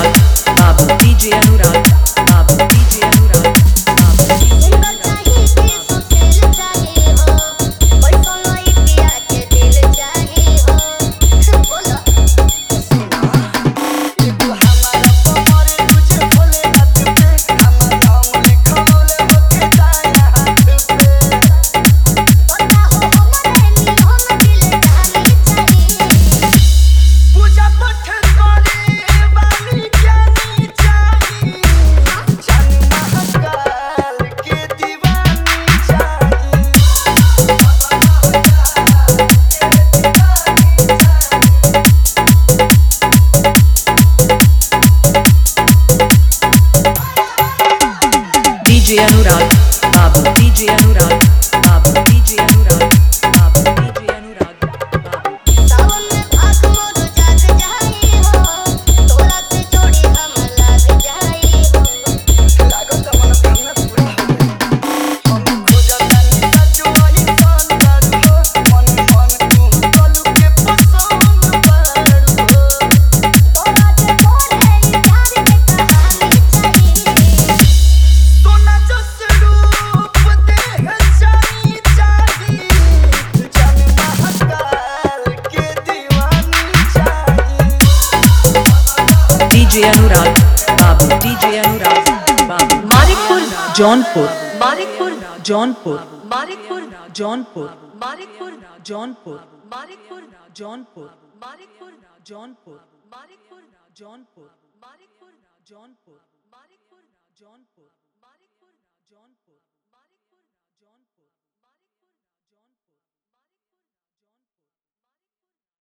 Anurag, Babu DJ Anurag, Babu DJ Anurag, Babu DJ Anurag. DJ Anurag, Babu DJ Anurag, Babu DJ Anurag, Babu DJ Anurag, Babu. सावन में भाग मोर जाग जाई हो, तोरा से जोड़ी हम लाग जाई हो। लागत मन कामना पूरा हो गई। हम खोजतानी सजवाई संदर हो, मन मन तू तलु के पसंद बाड़ हो। तोरा के बोले प्यार के कहानी चाहिए। सोना जस रूप देह जानी चाहिए, जान महाकाल के दीवानी चाहिए। DJ Anurag, Babu DJ Anurag, Babu. Marikpur, Jaunpur, Marikpur, Jaunpur, Marikpur, Jaunpur, Marikpur, Jaunpur, Marikpur, Jaunpur, Marikpur, Jaunpur, Marikpur, Jaunpur, Marikpur, Jaunpur, Marikpur, Jaunpur, Marikpur, Jaunpur.